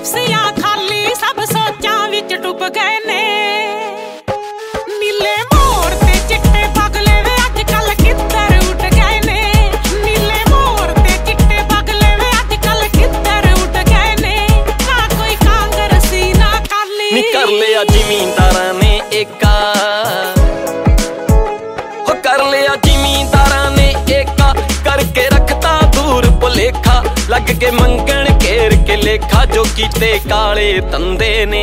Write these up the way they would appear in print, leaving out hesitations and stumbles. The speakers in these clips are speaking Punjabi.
ਕੁਰਸੀਆਂ ਖਾਲੀ ਸਭ ਸੋਚਾਂ ਵਿੱਚ ਡੁੱਬ ਗਏ ਨੇ। ਨੀਲੇ ਮੋਰ ਤੇ ਚਿੱਟੇ ਬਗਲੇ ਵੇ ਅੱਜ ਕੱਲ ਕਿੱਧਰ ਉੱਡ ਗਏ ਨੇ। ਨੀਲੇ ਮੋਰ ਤੇ ਚਿੱਟੇ ਬਗਲੇ ਵੇ ਅੱਜ ਕੱਲ ਕਿੱਧਰ ਉੱਡ ਗਏ ਨੇ। ਨਾ ਕੋਈ ਕਾਂਗਰਸੀ ਨਾ ਅਕਾਲੀ ਨੀ ਕਰ ਲਿਆ ਜ਼ਿਮੀਂਦਾਰਾਂ ਨੇ ਏਕਾ, ਹੋ ਕਰ ਲਿਆ ਜ਼ਿਮੀਂਦਾਰਾਂ ਨੇ ਏਕਾ, ਕਰਕੇ ਰੱਖਤਾ ਦੂਰ ਭੁਲੇਖਾ। ਲੱਗ ਕੇ ਮੰਗਣ ਘੇਰ ਕੇ ਲੇਖਾ, ਜੋ ਕੀਤੇ ਕਾਲੇ ਧੰਦੇ ਨੇ।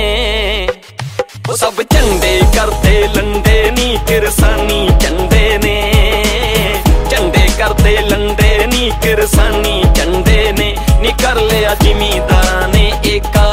ਉਹ ਸਭ ਝੰਡੇ ਕਰਦੇ ਲੰਡੇ ਨੀ ਕਿਰਸਾਨੀ ਝੰਡੇ ਨੇ। ਝੰਡੇ ਕਰਦੇ ਲੰਡੇ ਨੀ ਕਿਰਸਾਨੀ ਝੰਡੇ ਨੇ। ਨੀ ਕਰ ਲਿਆ ਜ਼ਿਮੀਂਦਾਰਾਂ ਨੇ ਏਕਾ।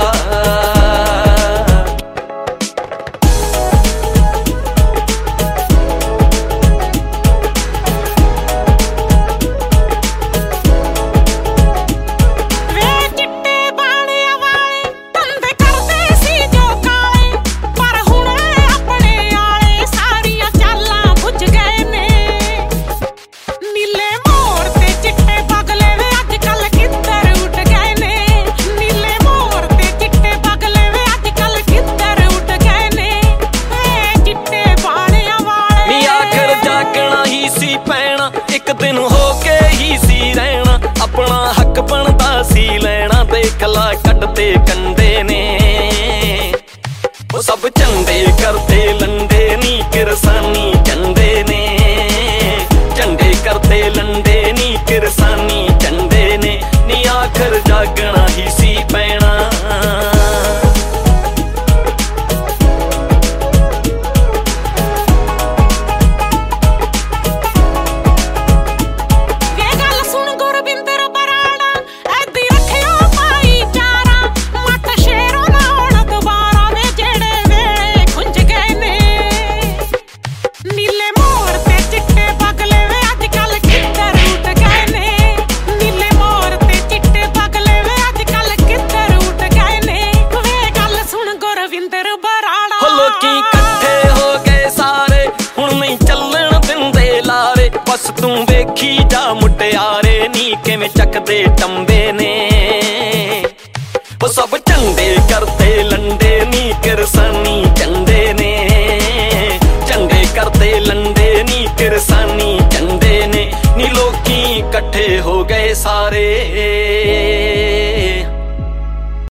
ਇੱਕ ਦਿਨ ਹੋ ਕੇ ਹੀ ਸੀ ਰਹਿਣਾ, ਆਪਣਾ ਹੱਕ ਬਣਦਾ ਸੀ ਲੈਣਾ। ਦੇਖ ਲਾ ਕੱਢਦੇ ਕੰਡੇ ਨੇ। ਉਹ ਸਭ ਝੰਡੇ ਕਰਦੇ ਲੰਡੇ ਨੀ ਕਿਰਸਾਨੀ ਝੰਡੇ ਨੇ। ਝੰਡੇ ਕਰਦੇ ਲੰਡੇ ਨੀ ਕਿਰਸਾਨੀ ਝੰਡੇ ਨੇ। ਨੀ ਆਖਰ ਜਾਗਣਾ ਹੀ ਸੀ ਪੈਣਾ। ਲੋਕੀ ਇਕੱਠੇ ਹੋ ਗਏ ਸਾਰੇ, ਹੁਣ ਨਹੀਂ ਚੱਲਣ ਦਿੰਦੇ ਲਾਰੇ। ਬਸ ਤੂੰ ਵੇਖੀ ਜਾ ਮੁਟਿਆਰੇ ਨੀ ਕਿਵੇਂ ਚੱਕਦੇ ਟੰਬੇ ਨੇ। ਉਹ ਸਭ ਝੰਡੇ ਕਰਦੇ ਲੰਡੇ ਨੀ ਕਿਰਸਾਨੀ ਝੰਡੇ ਨੇ। ਝੰਡੇ ਕਰਦੇ ਲੰਡੇ ਨੀ ਕਿਰਸਾਨੀ ਝੰਡੇ ਨੇ। ਨੀ ਲੋਕੀ ਇਕੱਠੇ ਹੋ ਗਏ ਸਾਰੇ।